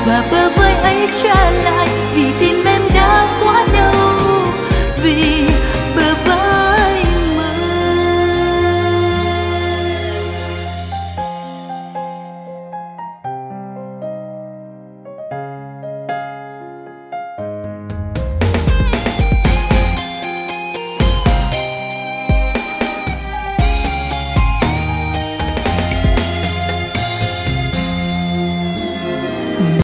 và bờ vai ấy trả lại, vì tim em đã quá đau, vì bờ vai